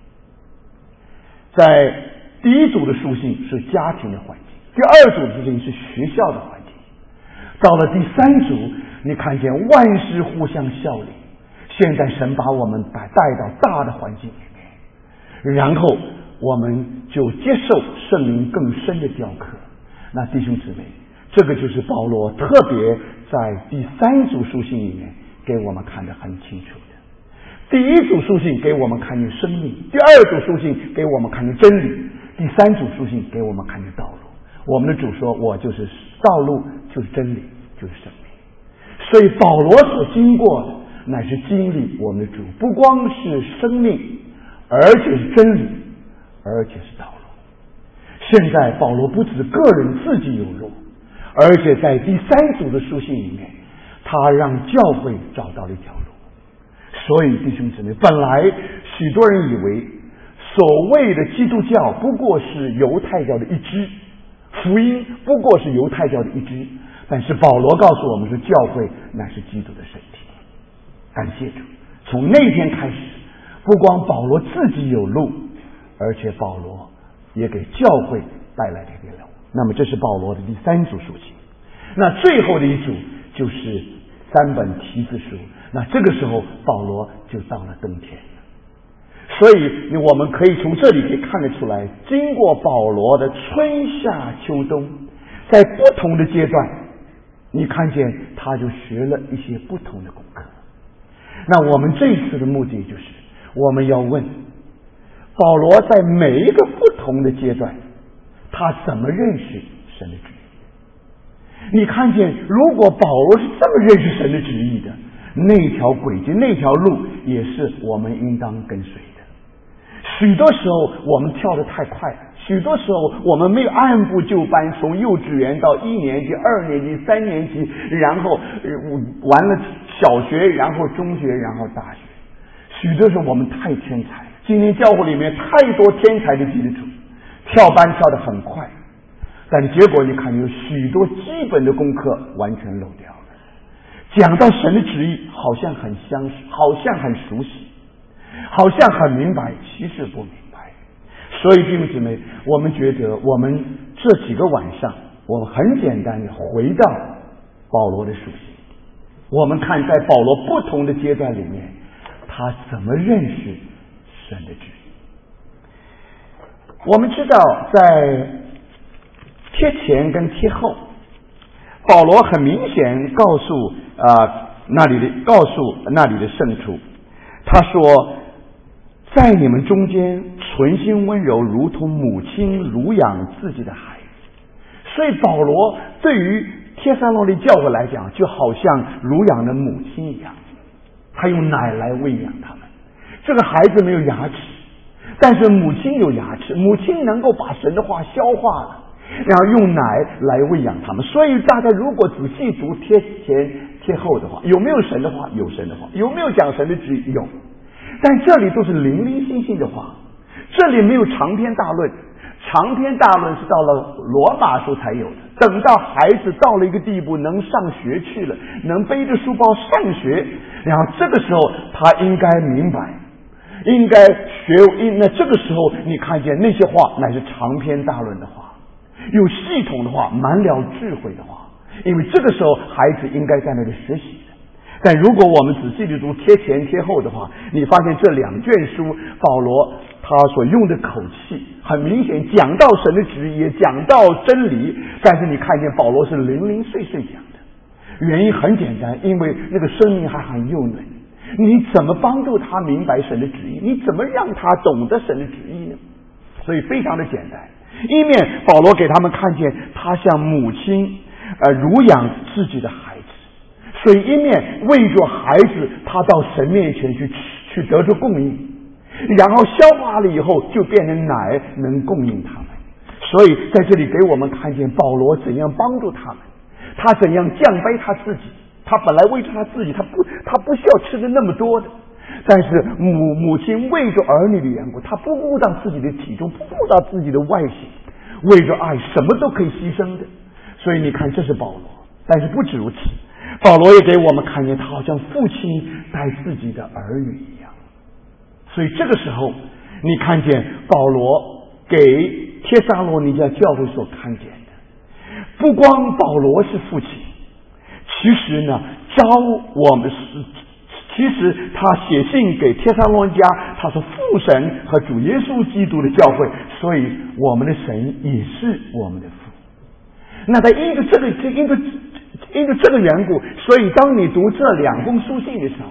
Speaker 1: 在第一组的书信是家庭的环境，第二组的书信是学校的环境，到了第三组，你看见万事互相效力。现在神把我们把带到大的环境里面，然后我们就接受圣灵更深的雕刻。那弟兄姊妹，这个就是保罗特别在第三组书信里面给我们看得很清楚的。 第一组书信给我们看见生命，第二组书信给我们看见真理，第三组书信给我们看见道路。我们的主说，我就是道路，就是真理，就是生命。所以保罗所经过的乃是经历我们的主，不光是生命，而且是真理，而且是道路。现在保罗不止个人自己有路，而且在第三组的书信里面，他让教会找到了一条路。所以弟兄姊妹，本来许多人以为所谓的基督教不过是犹太教的一支，福音不过是犹太教的一支，但是保罗告诉我们说，教会乃是基督的身体。感谢主，从那天开始，不光保罗自己有路，而且保罗也给教会带来这个路。那么这是保罗的第三组书信。那最后的一组就是三本题字书。那这个时候保罗就到了冬天了。所以我们可以从这里可以看得出来，经过保罗的春夏秋冬，在不同的阶段，你看见他就学了一些不同的功课。那我们这一次的目的就是，我们要问保罗在每一个不同的阶段，他怎么认识神的旨意。你看见，如果保罗是这么认识神的旨意的，那条轨迹，那条路也是我们应当跟随的。许多时候我们跳得太快，许多时候我们没有按部就班，从幼稚园到一年级、二年级、三年级，然后完了小学，然后中学，然后大学。许多时候我们太天才，今天教会里面太多天才的基督徒，跳班跳得很快，但结果你看有许多基本的功课完全漏掉了。讲到神的旨意，好像很相识，好像很熟悉，好像很明白，其实不明白。所以弟兄姊妹，我们觉得我们这几个晚上，我们很简单的回到保罗的书信，我们看在保罗不同的阶段里面，他怎么认识神的旨意。我们知道在贴前跟贴后，保罗很明显告诉啊、呃、那里的告诉那里的圣徒，他说，在你们中间存心温柔，如同母亲乳养自己的孩子。所以保罗对于帖撒罗尼教会来讲，就好像乳养的母亲一样，他用奶来喂养他们。这个孩子没有牙齿，但是母亲有牙齿，母亲能够把神的话消化了，然后用奶来喂养他们。所以大家如果仔细读贴前贴后的话，有没有神的话？有神的话。有没有讲神的旨意？有。但这里都是零零星星的话，这里没有长篇大论。长篇大论是到了罗马书才有的，等到孩子到了一个地步，能上学去了，能背着书包上学，然后这个时候他应该明白，应该学。那这个时候你看见那些话乃是长篇大论的话，有系统的话，满了智慧的话，因为这个时候孩子应该在那里学习的。但如果我们仔细地读贴前贴后的话，你发现这两卷书保罗他所用的口气很明显，讲到神的旨意，也讲到真理，但是你看见保罗是零零碎碎讲的。原因很简单，因为那个生命还很幼嫩，你怎么帮助他明白神的旨意？你怎么让他懂得神的旨意呢？所以非常的简单，一面保罗给他们看见他像母亲呃乳养自己的孩子，所以一面为着孩子他到神面前去去得着供应，然后消化了以后就变成奶能供应他们。所以在这里给我们看见保罗怎样帮助他们，他怎样降卑他自己。他本来为着他自己，他不他不需要吃的那么多的，但是母母亲为着儿女的缘故，他不顾到自己的体重，不顾到自己的外形，为着爱什么都可以牺牲的。所以你看这是保罗。但是不止如此，保罗也给我们看见他好像父亲带自己的儿女一样。所以这个时候你看见保罗给帖撒罗尼迦教会所看见的，不光保罗是父亲，其实呢招我们是其实他写信给帖撒罗尼迦，他是父神和主耶稣基督的教会，所以我们的神也是我们的父。那他因着这个因着因着这个缘故，所以当你读这两封书信的时候，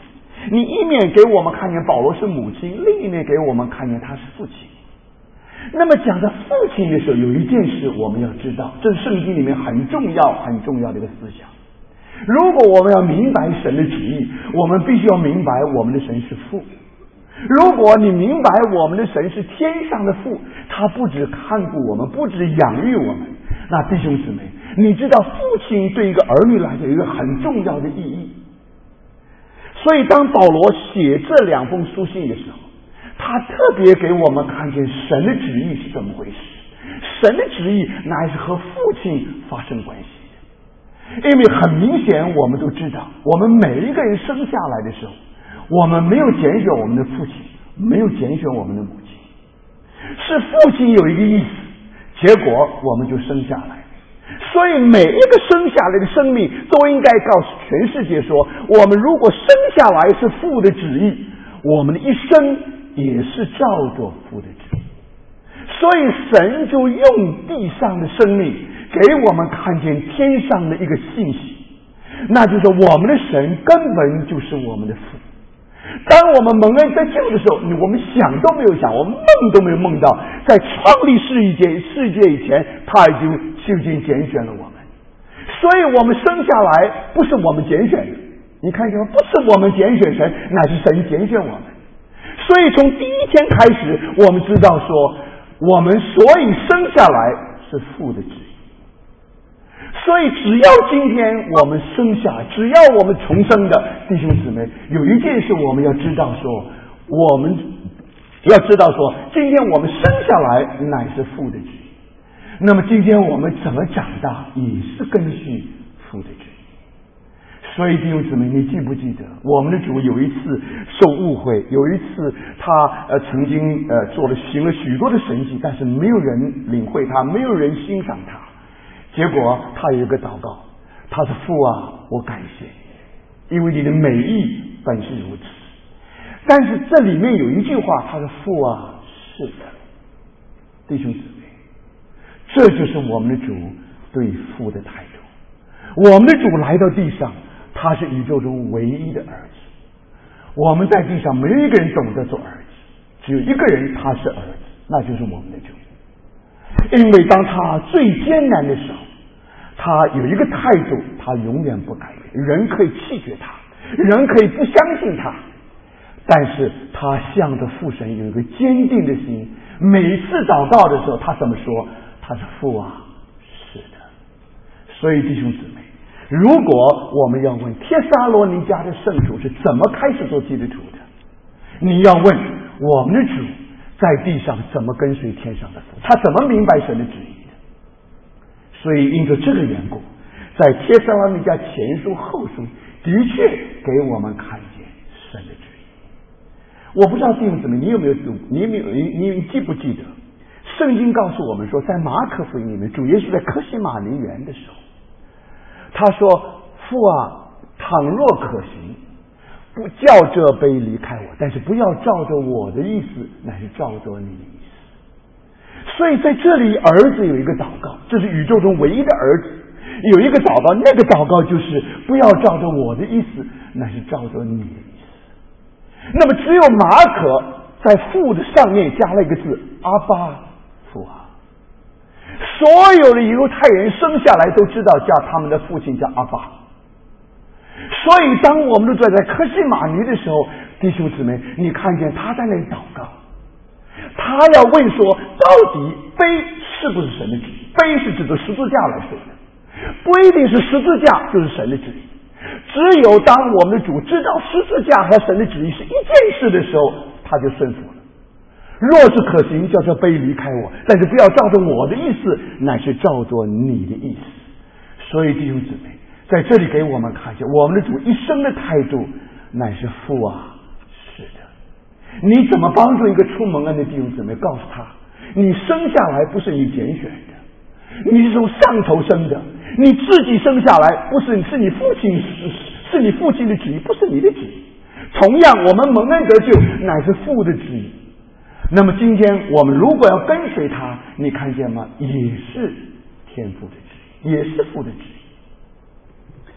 Speaker 1: 你一面给我们看见保罗是母亲，另一面给我们看见他是父亲。那么讲到父亲的时候，有一件事我们要知道，这是圣经里面很重要很重要的一个思想。如果我们要明白神的旨意，我们必须要明白我们的神是父。如果你明白我们的神是天上的父，他不只看顾我们，不只养育我们，那弟兄姊妹，你知道父亲对一个儿女来讲有一个很重要的意义。所以当保罗写这两封书信的时候，他特别给我们看见神的旨意是怎么回事。神的旨意乃是和父亲发生关系的。因为很明显我们都知道，我们每一个人生下来的时候，我们没有拣选我们的父亲，没有拣选我们的母亲，是父亲有一个意思，结果我们就生下来。所以每一个生下来的生命都应该告诉全世界说，我们如果生下来是父的旨意，我们的一生也是照着父的旨意。所以神就用地上的生命给我们看见天上的一个信息，那就是我们的神根本就是我们的父。当我们蒙恩得救的时候，我们想都没有想，我们梦都没有梦到，在创立世界世界以前，他已经就已经拣选了我们。所以我们生下来不是我们拣选的，你看见吗？不是我们拣选神，乃是神拣选我们。所以从第一天开始，我们知道说，我们所以生下来是父的旨意。所以只要今天我们生下来，只要我们重生的弟兄姊妹，有一件事我们要知道说，我们要知道说，今天我们生下来乃是父的旨意。那么今天我们怎么长大，也是根据父的旨意。所以弟兄姊妹，你记不记得我们的主有一次受误会，有一次他呃曾经呃做了行了许多的神迹，但是没有人领会他，没有人欣赏他。结果他有一个祷告，他说父啊，我感谢你，因为你的美意本是如此。但是这里面有一句话，他说父啊，是的。弟兄姊妹，这就是我们的主对父的态度。我们的主来到地上，他是宇宙中唯一的儿子。我们在地上没有一个人懂得做儿子，只有一个人他是儿子，那就是我们的主。因为当他最艰难的时候，他有一个态度，他永远不改变。人可以弃绝他，人可以不相信他，但是他向着父神有一个坚定的心。每次祷告的时候，他怎么说？他说父啊，是的。所以弟兄姊妹，如果我们要问帖撒罗尼迦的圣徒是怎么开始做基督徒的，你要问我们的主在地上怎么跟随天上的父，他怎么明白神的旨意的。所以因着这个缘故，在帖撒罗尼迦前书后书的确给我们看见神的旨意。我不知道弟兄姊妹你有没有读，你有没有你你记不记得圣经告诉我们说，在马可福音里面，主耶稣在客西马尼园的时候，他说父啊，倘若可行，不叫这杯离开我，但是不要照着我的意思，乃是照着你的意思。所以在这里儿子有一个祷告，这是宇宙中唯一的儿子有一个祷告，那个祷告就是不要照着我的意思，乃是照着你的意思。那么只有马可在父的上面加了一个字，阿爸父啊。所有的犹太人生下来都知道叫他们的父亲叫阿爸。所以当我们都坐在客西马尼的时候，弟兄姊妹，你看见他在那里祷告，他要问说，到底杯是不是神的旨意？杯是指着十字架来说的，不一定是十字架就是神的旨意。只有当我们的主知道十字架和神的旨意是一件事的时候，他就顺服了。若是可行，叫这杯离开我，但是不要照着我的意思，乃是照着你的意思。所以弟兄姊妹，在这里给我们看见我们的主一生的态度乃是父啊，是的。你怎么帮助一个出蒙恩的弟兄姊妹？告诉他，你生下来不是你拣选的，你是从上头生的，你自己生下来不是，是你父亲是是你父亲的旨意，不是你的旨意。同样我们蒙恩得救乃是父的旨意。那么今天我们如果要跟随他，你看见吗？也是天父的旨意，也是父的旨意。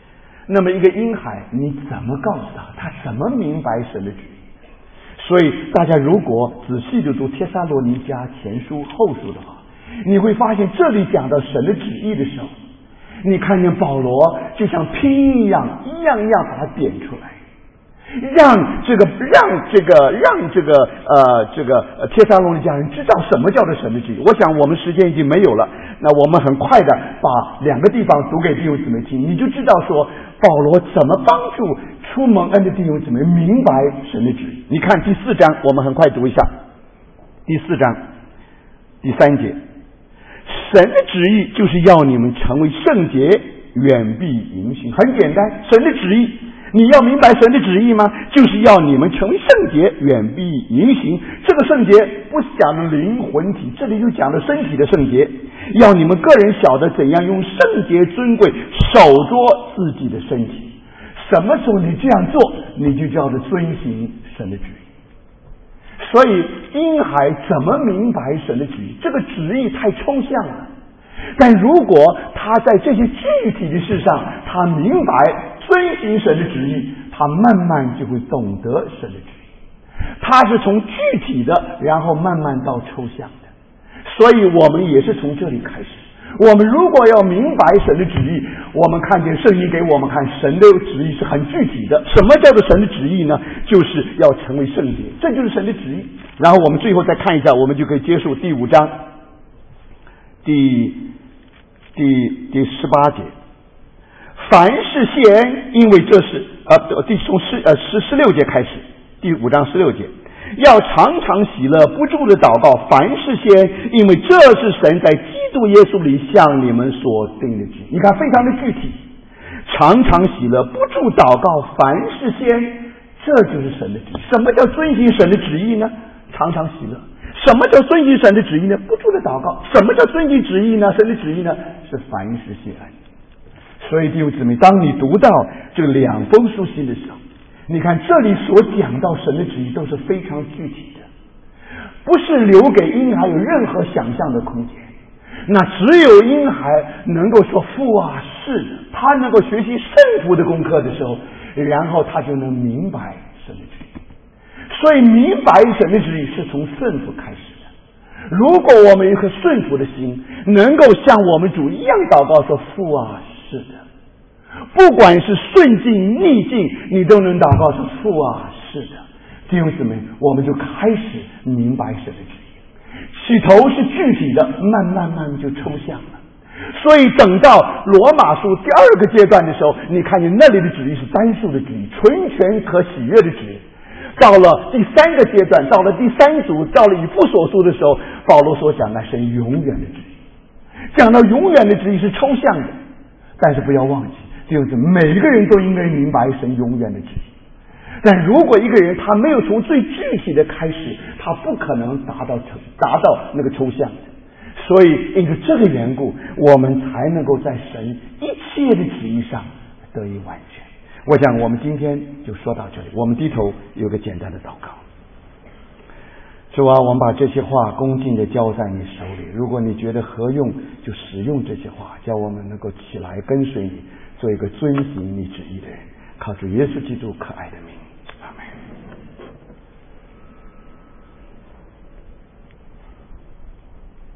Speaker 1: 那么一个婴孩，你怎么告诉他，他怎么明白神的旨意？所以大家如果仔细的读帖撒罗尼迦前书后书的话，你会发现这里讲到神的旨意的时候，你看见保罗就像拼音一样，一样一样把它点出来，让这个让这个让这个呃这个呃帖撒罗尼迦人知道什么叫做神的旨意。我想我们时间已经没有了，那我们很快的把两个地方读给弟兄姊妹听，你就知道说保罗怎么帮助出蒙恩的弟兄姊妹明白神的旨意。你看第四章，我们很快读一下第四章第三节，神的旨意就是要你们成为圣洁，远避淫行。很简单，神的旨意，你要明白神的旨意吗？就是要你们成为圣洁，远避淫行。这个圣洁不讲灵魂体，这里就讲了身体的圣洁，要你们个人晓得怎样用圣洁尊贵守着自己的身体。什么时候你这样做，你就叫做遵行神的旨意。所以婴孩怎么明白神的旨意？这个旨意太抽象了，但如果他在这些具体的事上他明白遵行神的旨意，他慢慢就会懂得神的旨意。他是从具体的然后慢慢到抽象的，所以我们也是从这里开始。我们如果要明白神的旨意，我们看见圣经给我们看神的旨意是很具体的。什么叫做神的旨意呢？就是要成为圣洁，这就是神的旨意。然后我们最后再看一下，我们就可以结束第五章第第第十八节。凡事谢恩，因为这是呃第从十呃十十六节开始，第五章十六节。要常常喜乐，不住的祷告，凡事谢恩，因为这是神在基督耶稣里向你们所定的旨意。你看，非常的具体，常常喜乐，不住祷告，凡事谢恩，这就是神的旨意。什么叫遵行神的旨意呢？常常喜乐。什么叫遵行神的旨意呢？不住的祷告。什么叫遵行旨意呢？神的旨意呢？是凡事谢恩。所以弟兄姊妹，当你读到这两封书信的时候，你看这里所讲到神的旨意都是非常具体的，不是留给婴孩有任何想象的空间。那只有婴孩能够说父啊是，他能够学习圣父的功课的时候，然后他就能明白神的旨意。所以明白神的旨意是从圣父开始的。如果我们有一颗顺服的心，能够像我们主一样祷告说父啊是的，不管是顺境逆境，你都能祷告说父啊是的。弟兄姊妹，我们就开始明白神的旨意。起头是具体的，慢慢慢就抽象了。所以等到罗马书第二个阶段的时候，你看见那里的旨意是单数的旨意，纯全可喜悦的旨意。到了第三个阶段，到了第三组，到了以弗所书的时候，保罗所讲的是永远的旨意。讲到永远的旨意是抽象的，但是不要忘记，就是每个人都应该明白神永远的旨意。但如果一个人他没有从最具体的开始，他不可能达到达到那个抽象的。所以因着这个缘故，我们才能够在神一切的旨意上得以完全。我想我们今天就说到这里，我们低头有个简单的祷告。主啊，我们把这些话恭敬地交在你手里，如果你觉得合用，就使用这些话，叫我们能够起来跟随你，做一个遵行你旨意的人，靠主耶稣基督可爱的名。